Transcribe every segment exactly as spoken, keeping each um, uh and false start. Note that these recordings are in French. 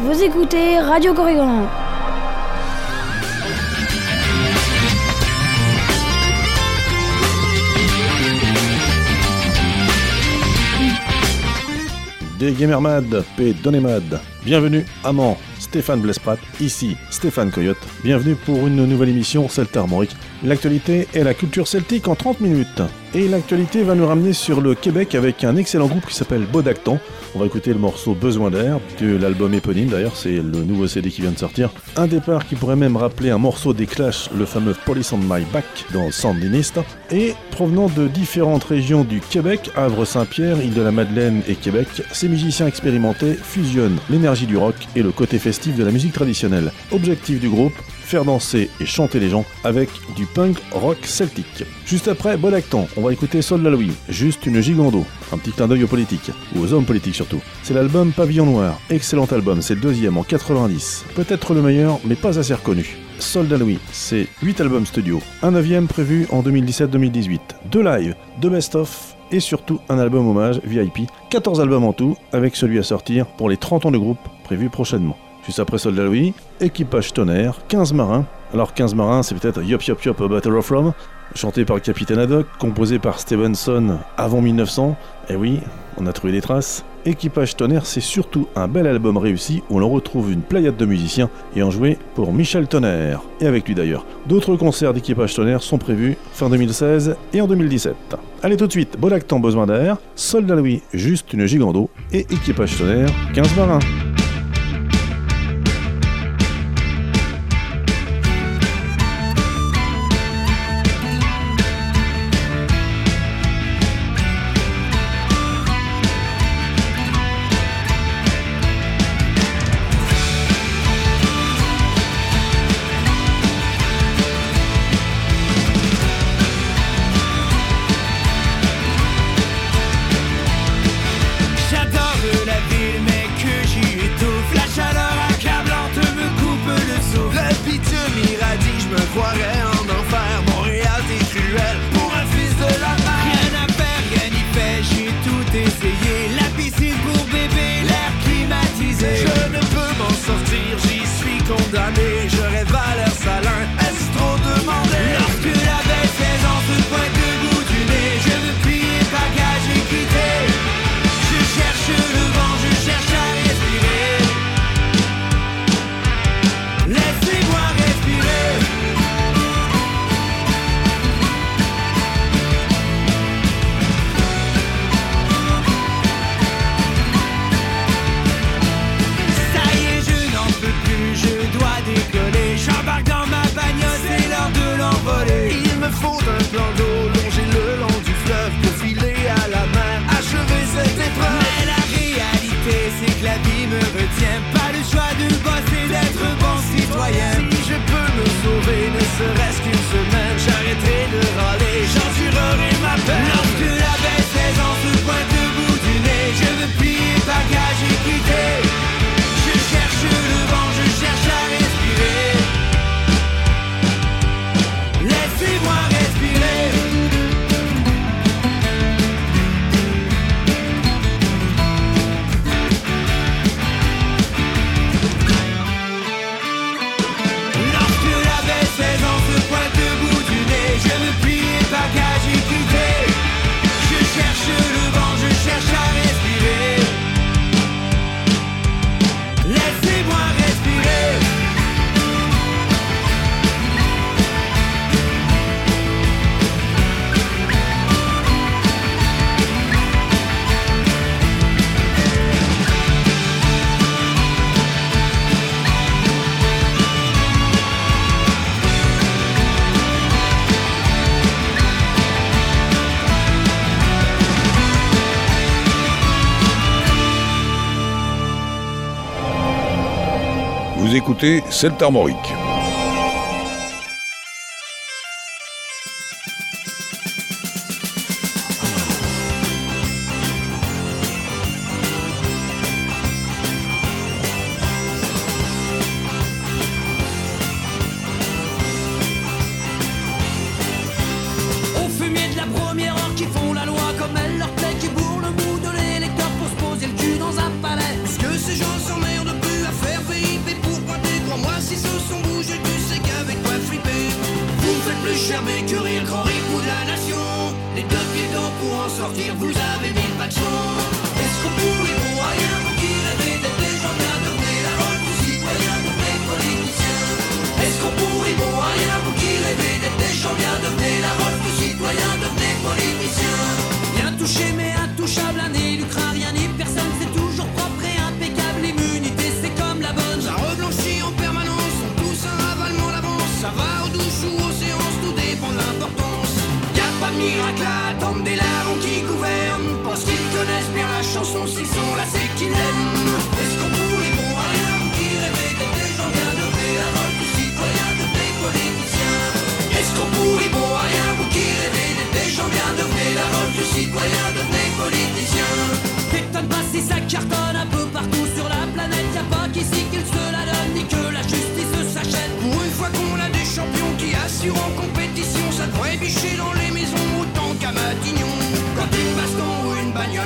Vous écoutez Radio Corrigan. Des gamers mad, P. Donemad. Bienvenue à Mans, Stéphane Blesprat, ici Stéphane Coyote. Bienvenue pour une nouvelle émission Celtes Armorique. L'actualité et la culture celtique en trente minutes. Et l'actualité va nous ramener sur le Québec avec un excellent groupe qui s'appelle Bodactan. On va écouter le morceau Besoin d'air, de l'album éponyme d'ailleurs, c'est le nouveau C D qui vient de sortir. Un départ qui pourrait même rappeler un morceau des Clash, le fameux Police on My Back dans Sandiniste. Et provenant de différentes régions du Québec, Havre-Saint-Pierre, Île-de-la-Madeleine et Québec, ces musiciens expérimentés fusionnent l'énergie du rock et le côté festif de la musique traditionnelle. Objectif du groupe, faire danser et chanter les gens avec du punk rock celtique. Juste après, Bodactan, on va écouter Soldat Louis, juste une gigando, un petit clin d'œil aux politiques, ou aux hommes politiques surtout. C'est l'album Pavillon Noir, excellent album, c'est le deuxième en quatre-vingt-dix, peut-être le meilleur, mais pas assez reconnu. Soldat Louis, c'est huit albums studio, un neuvième prévu en deux mille dix-sept deux mille dix-huit, deux live, deux best-of, et surtout un album hommage V I P, quatorze albums en tout, avec celui à sortir pour les trente ans de groupe, prévu prochainement. Juste après Soldat Louis, équipage tonnerre, quinze marins. Alors quinze marins, c'est peut-être Yop Yop Yop a Battle of Rome, chanté par le Capitaine Haddock, composé par Stevenson avant mille neuf cents. Et oui, on a trouvé des traces. Équipage tonnerre, c'est surtout un bel album réussi où l'on retrouve une pléiade de musiciens ayant joué pour Michel Tonnerre, et avec lui d'ailleurs. D'autres concerts d'Équipage tonnerre sont prévus fin deux mille seize et en deux mille dix-sept. Allez tout de suite, Bodactan Besoin d'air, Soldat Louis, juste une gigando, et Équipage tonnerre, quinze marins. Vous écoutez Celtes Armorique. Faire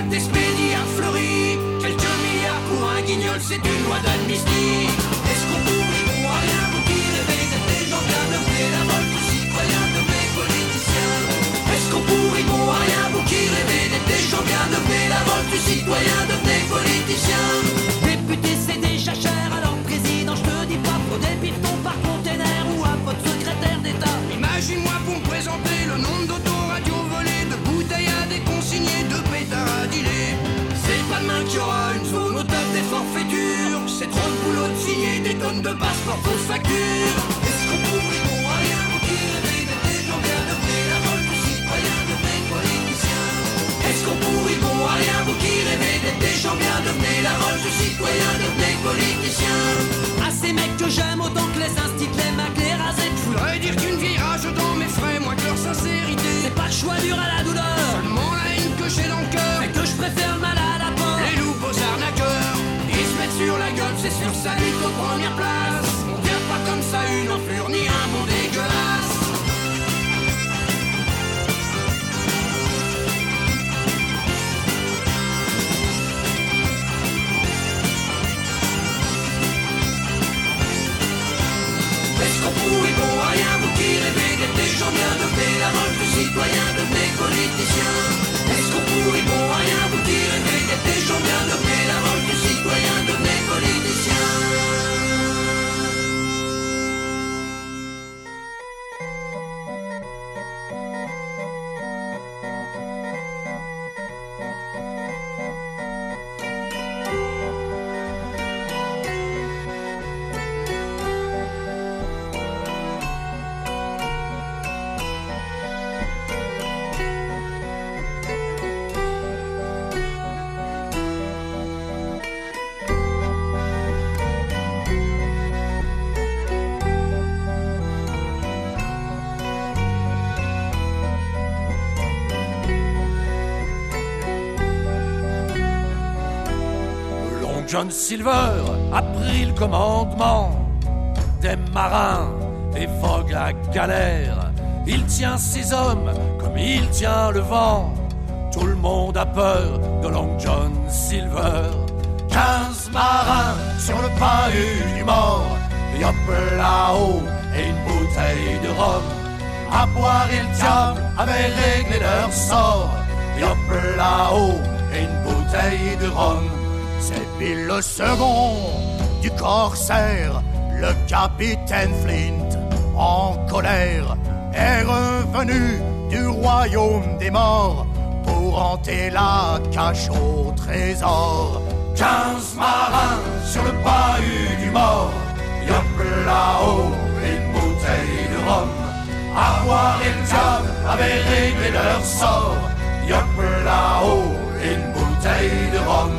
veulent t'expédier à Fleury. Quelques milliards pour un guignol, c'est une loi d'amnistie. Est-ce qu'on pourrit bon à rien, vous qui rêvez d'être des gens bien, devenez la volte aux citoyens, devenez politiciens. Est-ce qu'on pourrit bon à rien, vous qui rêvez d'être des gens bien, devenez la volte aux citoyens, devenez politiciens. Député c'est déjà cher, alors président je te dis pas, faut des pistons par container ou à votre secrétaire d'État. Imagine-moi pour me présenter le nombre d'autoradios volés, de bouteilles à déconsigner, de pétards à dealer. C'est pas demain qu'il y aura une zone au top des forfaitures. C'est trop de boulot de signer des tonnes de passeports fausses factures. Est-ce qu'on pourrit bon à rien, vous qui rêvez d'être des gens bien, devenez la volte aux citoyens, devenez politiciens. Est-ce qu'on pourrit bon à rien, vous qui rêvez d'être des gens bien, devenez la volte aux citoyens, devenez politiciens. À ces mecs que j'aime autant que les instits, les macs, les rasés, voudrais dire qu'une vieille rage dans mes frais, moins que leur sincérité. C'est pas le choix dur à la douleur, seulement la haine que j'ai dans le cœur. Mais que je préfère le mal à la peur. Les loups aux arnaqueurs, ils se mettent sur la gueule, c'est sur sa lutte aux premières places. On vient pas comme ça une enflure ni un bon dégueulasse. Est-ce qu'on pourrit bon à rien, vous qui rêvez d'être des gens bien, devenez la volte aux citoyens, devenez politiciens. Est-ce qu'on pourrit bon à rien, vous qui rêvez d'être des gens bien, devenez la volte aux citoyens, devenez politiciens. John Silver a pris le commandement des marins, évoque la galère. Il tient ses hommes comme il tient le vent. Tout le monde a peur de Long John Silver. Quinze marins sur le bahut du mort. Yop là-haut et une bouteille de rhum. À boire et le diable avait réglé leur sort. Yop là-haut et une bouteille de rhum. C'est Bill le second du corsaire, le capitaine Flint, en colère, est revenu du royaume des morts pour hanter la cache au trésor. Quinze marins sur le bahut du mort, yop là-haut et une bouteille de rhum. À boire et le diable avait réglé leur sort, yop là-haut et une bouteille de rhum.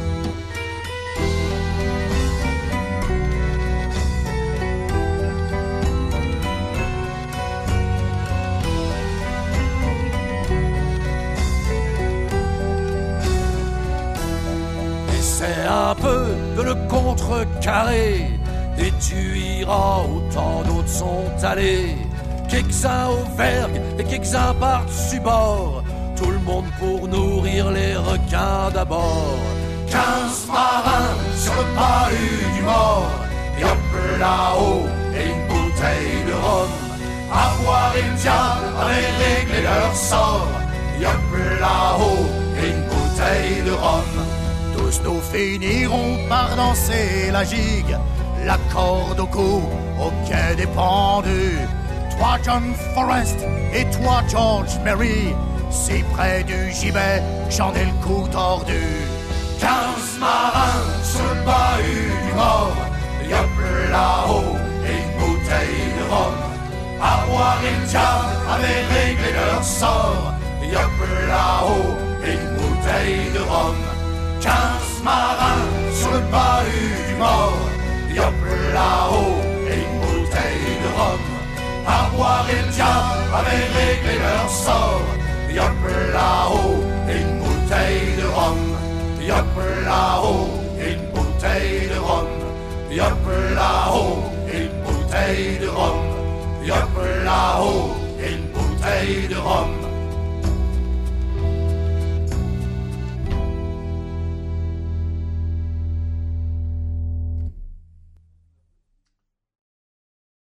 C'est un peu de le contrecarrer, et tu iras où tant d'autres sont allés. Quelques-uns au vergue et quelques-uns par-dessus bord, tout le monde pour nourrir les requins d'abord. Quinze marins sur le bahut du mort, yop là-haut et une bouteille de rhum. À boire et le diable avait réglé leur sort, yop là-haut et une bouteille de rhum. Tous nous finirons par danser la gigue, la corde au cou, au quai des pendus. Toi John Forrest et toi George Merry, si près du gibet, j'en ai le cou tordu. Quinze marins sur le bahut du mort, yop là-haut et une bouteille de rhum. À boire et le diable avait réglé leur sort, yop là-haut et une bouteille de rhum. Quinze marins sur le bahut du mort, yop là-haut et une bouteille de rhum. À boire et le diable avait réglé leur sort, yop là-haut et une bouteille de rhum. Yop là-haut et une bouteille de rhum. Yop là-haut et une bouteille de rhum. Yop là-haut et une bouteille de rhum.